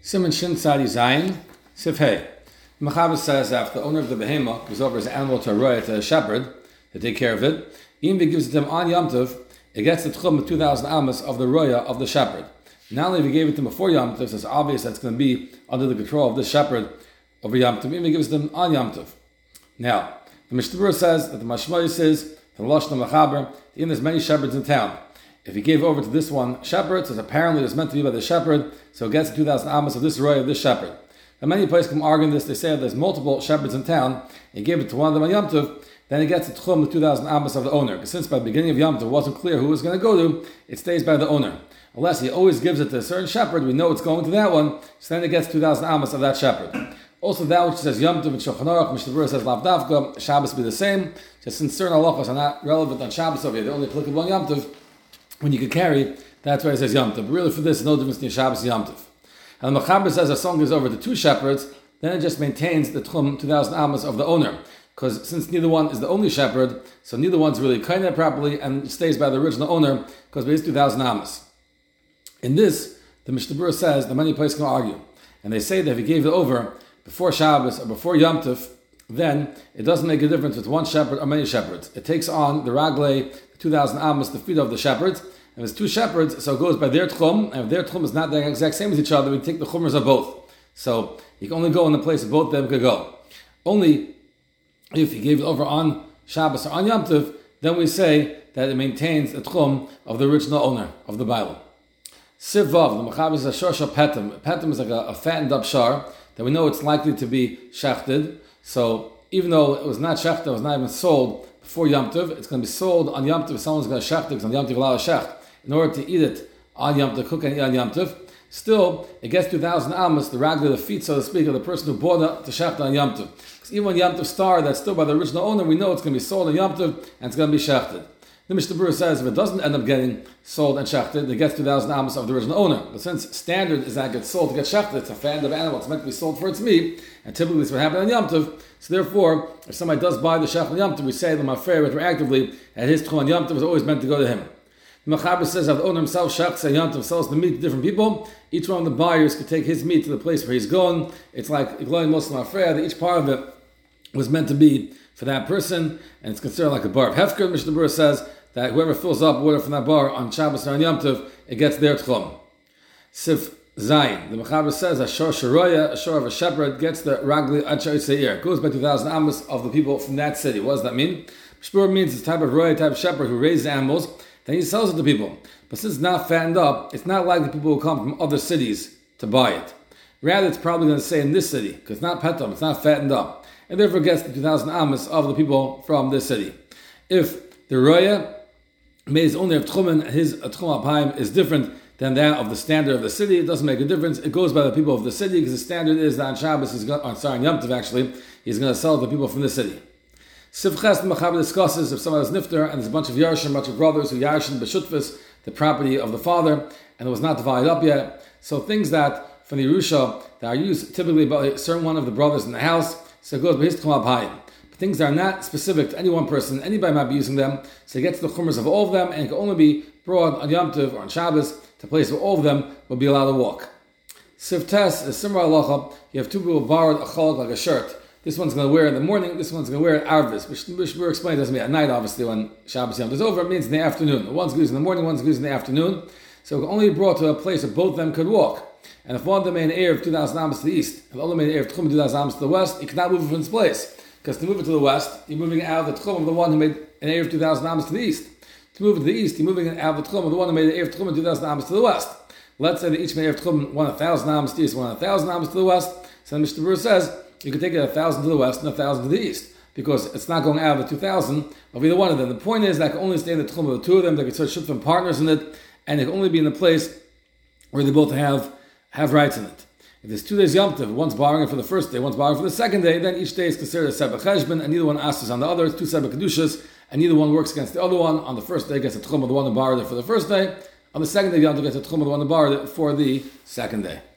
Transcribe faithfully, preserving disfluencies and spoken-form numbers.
Simon Shin Tzadi Zayin, Sif Hey. Mechaber says that if the owner of the behemoth gives over his animal to a roya, to a shepherd, to take care of it, even if he gives it to him on Yom Tov, it gets the tchum of two thousand amas of the roya of the shepherd. Not only if he gave it to him before Yom Tov, so it's obvious that it's going to be under the control of the shepherd over Yom Tov, even if he gives it to him on Yom Tov. Now, the Mishnah Berurah says that the Mashmoy says, the Lashon Mechaber, even there's many shepherds in town. If he gave over to this one shepherd, so apparently it's meant to be by the shepherd, so it gets two thousand amas of this roya of this shepherd. And many places come arguing this. They say that there's multiple shepherds in town. He gave it to one of them on Yom Tov, then he gets the tchum of two thousand amas of the owner. Because since by the beginning of Yom Tov it wasn't clear who it was going to go to, it stays by the owner. Unless he always gives it to a certain shepherd, we know it's going to that one, so then it gets two thousand amas of that shepherd. Also, that which says Yom Tov and Shulchan Aruch, Mishnah Berurah says Lav Davka, Shabbos be the same. Just since certain halachos are not relevant on Shabbos over here, they're only applicable on Yom Tov, when you could carry, that's why it says Yom Tov. But really for this, no difference between Shabbos and Yom Tov. And the Mechaber says a song goes over to two shepherds, then it just maintains the tchum two thousand amas of the owner. Because since neither one is the only shepherd, so neither one's really kind properly and stays by the original owner, because it is two thousand amas. In this, the Mishnah Berurah says that many places can argue. And they say that if he gave it over before Shabbos or before Yom Tov, then it doesn't make a difference with one shepherd or many shepherds. It takes on the raglei, the two thousand amas, the feet of the shepherds. And there's two shepherds, so it goes by their tchum. And if their tchum is not the exact same as each other, we take the chumras of both. So you can only go in the place that both of them could go. Only if he gave it over on Shabbos or on Yom Tov, then we say that it maintains the tchum of the original owner of the Bible. Siv Vav, the Mechaber is a shosha petem. Petem is like a, a fattened up shar that we know it's likely to be shechted. So even though it was not shechted, it was not even sold before Yom Tov, it's going to be sold on Yom Tov. Someone's going to shecht it because on Yom Tov allow a shecht in order to eat it on Yom Tov, cook and eat on Yom Tov. Still, it gets two thousand amas, the ragla, the feet, so to speak, of the person who bought it to shecht on Yom Tov. Because even when Yom Tov star, that's still by the original owner, we know it's going to be sold on Yom Tov and it's going to be shechted. The Mishnah Berurah says if it doesn't end up getting sold and shechted, it gets two thousand amas of the original owner. But since standard is that it gets sold to get shechted, it's a fan of animal, it's meant to be sold for its meat, and typically this would happen on Yom Tov. So therefore, if somebody does buy the shech on Yom Tov, we say them affair retroactively, and his tchum on Yom Tov was always meant to go to him. The Mechaber says that the owner himself shechts on Yom Tov, sells the meat to different people. Each one of the buyers could take his meat to the place where he's going. It's like Igloy Muslim affair, that each part of it was meant to be for that person, and it's considered like a bar of hefker. Mishnah Berurah says that whoever fills up water from that bar on Shabbos or on Yom Tov, it gets their tchum. Sif Zayin, the Mechaber says a shor sharoya, a shor of a shepherd, gets the ragli achar seir. It goes by two thousand amas of the people from that city. What does that mean? Shpur means it's type of roya, type of shepherd who raises animals, then he sells it to people. But since it's not fattened up, it's not likely people will come from other cities to buy it. Rather, it's probably going to say in this city, because it's not petom, it's not fattened up. And therefore gets the two thousand amas of the people from this city. If the roya made only of tchumen, his tchum apayim is different than that of the standard of the city, it doesn't make a difference. It goes by the people of the city, because the standard is that on Shabbos, he's going, on, sorry, on Yom Tov actually, he's going to sell to people from the city. Sivches, the Mechaber discusses if someone is nifter and there's a bunch of yarshim, a bunch of brothers who yarshin b'shutfis, the property of the father, and it was not divided up yet. So things that from the Yerusha that are used typically by a certain one of the brothers in the house, so it goes by his tchum apayim. But things that are not specific to any one person, anybody might be using them, so it gets the chumras of all of them, and it can only be brought on Yom Tov or on Shabbos to a place where all of them will be allowed to walk. Sivtes is similar halacha. You have two people borrowed a chalak like a shirt. This one's going to wear it in the morning, this one's going to wear it arvis, which we're explaining doesn't mean at night, obviously, when Shabbos Yom Tov is over, it means in the afternoon. One's used in the morning, one's used in the afternoon. So it can only be brought to a place where both of them could walk. And if one of them made an air of two thousand amas to the east, and the other made an air of tchum two thousand amas to the west, you cannot move it from its place. Because to move it to the west, you're moving it out of the tchum of the one who made an air of two thousand amas to the east. To move it to the east, you're moving it out of the tchum of the one who made an air of tchum two thousand amas to the west. Let's say that each made an air of tchum one one thousand amas to the east, one one thousand amas to the west. So Mishnah Berurah says, you can take it a thousand to the west and a thousand to the east, because it's not going out of the two thousand of either one of them. The point is that can only stay in the tchum of the two of them. They can sort of shutfim partners in it, and it can only be in the place where they both have have rights in it. If there's two days Yom Tov, one's borrowing it for the first day, one's borrowing for the second day, then each day is considered a separate cheshbon, and neither one asks on the other. It's two separate kedushas, and neither one works against the other one. On the first day, gets a tchum of the one who borrowed it for the first day. On the second day, Yom Tov gets a tchum of the one who borrowed it for the second day.